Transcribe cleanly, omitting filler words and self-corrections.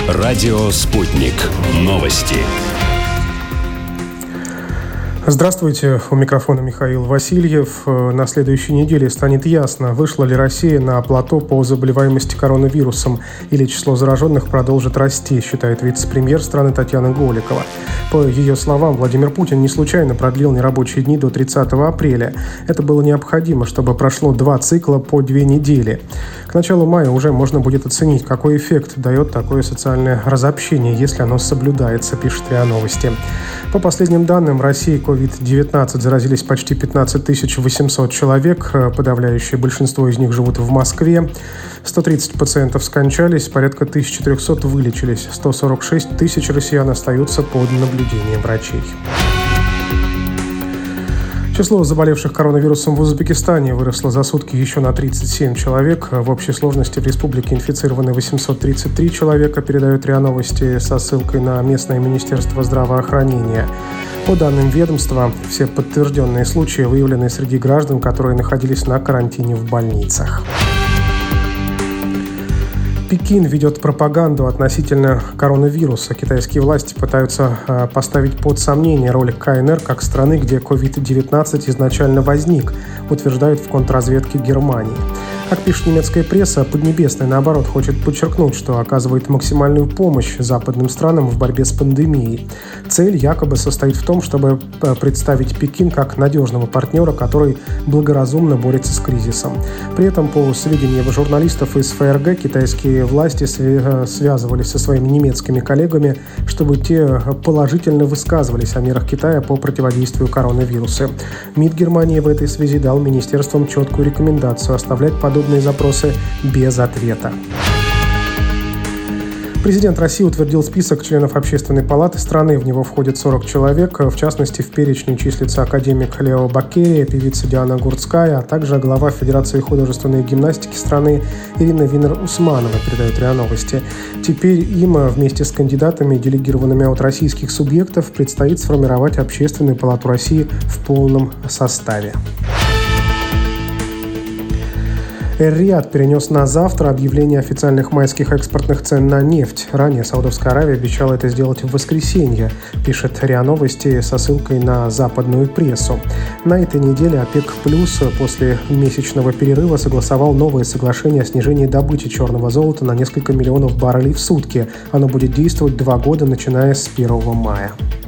Радио «Спутник». Новости. Здравствуйте, у микрофона Михаил Васильев. На следующей неделе станет ясно, вышла ли Россия на плато по заболеваемости коронавирусом, или число зараженных продолжит расти, считает вице-премьер страны Татьяна Голикова. По ее словам, Владимир Путин не случайно продлил нерабочие дни до 30 апреля. Это было необходимо, чтобы прошло 2 цикла по 2 недели. К началу мая уже можно будет оценить, какой эффект дает такое социальное разобщение, если оно соблюдается, пишет РИА Новости. По последним данным, в России COVID-19 заразились почти 15 800 человек, подавляющее большинство из них живут в Москве. 130 пациентов скончались, порядка 1300 вылечились, 146 тысяч россиян остаются под наблюдением врачей. Число заболевших коронавирусом в Узбекистане выросло за сутки еще на 37 человек. В общей сложности в республике инфицированы 833 человека, передают РИА Новости со ссылкой на местное министерство здравоохранения. По данным ведомства, все подтвержденные случаи выявлены среди граждан, которые находились на карантине в больницах. Пекин ведет пропаганду относительно коронавируса. Китайские власти пытаются поставить под сомнение роль КНР как страны, где COVID-19 изначально возник, утверждают в контрразведке Германии. Как пишет немецкая пресса, Поднебесная, наоборот, хочет подчеркнуть, что оказывает максимальную помощь западным странам в борьбе с пандемией. Цель якобы состоит в том, чтобы представить Пекин как надежного партнера, который благоразумно борется с кризисом. При этом, по сведениям журналистов из ФРГ, китайские власти связывались со своими немецкими коллегами, чтобы те положительно высказывались о мерах Китая по противодействию коронавирусу. МИД Германии в этой связи дал министерствам четкую рекомендацию оставлять подобные запросы без ответа. Президент России утвердил список членов Общественной палаты страны. В него входит 40 человек. В частности, в перечне числится академик Лео Баккерия, певица Диана Гурцкая, а также глава Федерации художественной гимнастики страны Ирина Винер-Усманова, передает РИА Новости. Теперь им вместе с кандидатами, делегированными от российских субъектов, предстоит сформировать Общественную палату России в полном составе. Эр-Рияд перенес на завтра объявление официальных майских экспортных цен на нефть. Ранее Саудовская Аравия обещала это сделать в воскресенье, пишет РИА Новости со ссылкой на западную прессу. На этой неделе ОПЕК+ после месячного перерыва согласовал новое соглашение о снижении добычи черного золота на несколько миллионов баррелей в сутки. Оно будет действовать 2 года, начиная с 1 мая.